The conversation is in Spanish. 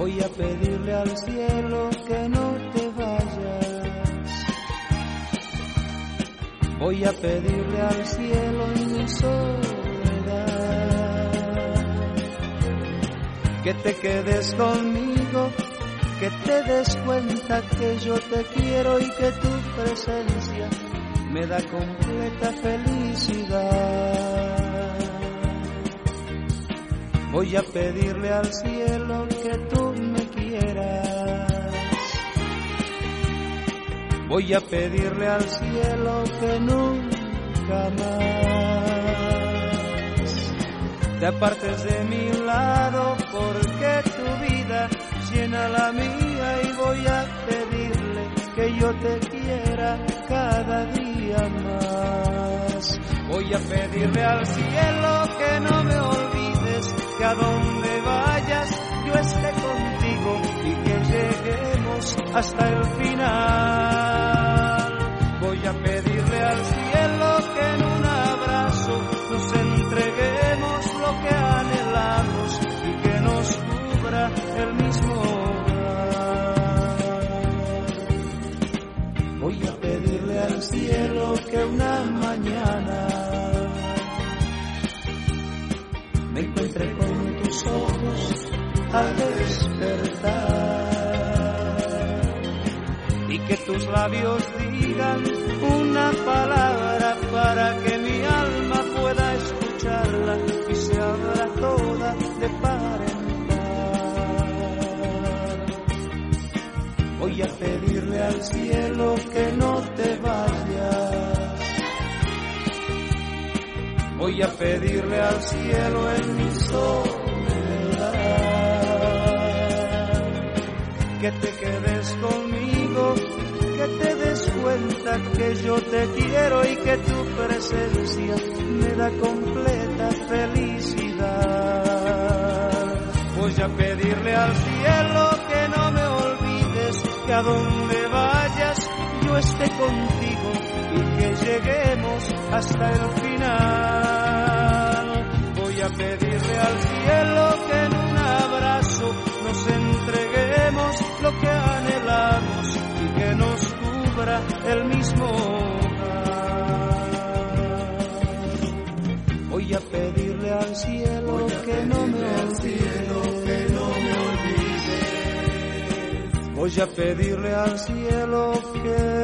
Voy a pedirle al cielo que no te vayas. Voy a pedirle al cielo en mi soledad que te quedes conmigo, que te des cuenta que yo te quiero y que tu presencia me da completa felicidad. Voy a pedirle al cielo que tú me quieras. Voy a pedirle al cielo que nunca más te apartes de mi lado, porque tu vida llena la mía, y voy a pedirle que yo te quiera cada día más. Voy a pedirle al cielo que no me olvides, que a donde vayas yo esté contigo y que lleguemos hasta el final. Voy a pedirle al cielo que en un abrazo nos entreguemos lo que anhelamos y que nos cubra el mismo hogar. Voy a pedirle al cielo que una mañana me encuentre con tus ojos al despertar y que tus labios digan una palabra para que mi alma pueda escucharla y se abra toda de par en par. Voy a pedirle al cielo que no te vayas. Voy a pedirle al cielo en mi soledad que te quedes conmigo, que te des cuenta que yo te quiero y que tu presencia me da completa felicidad. Voy a pedirle al cielo que no me olvides, que a donde vayas yo esté contigo y que lleguemos hasta el final. Voy a pedirle al cielo que en un abrazo nos entreguemos lo que anhelamos y que nos cubra el mismo hogar. Voy a pedirle al cielo que no me olvides. Voy a pedirle al cielo que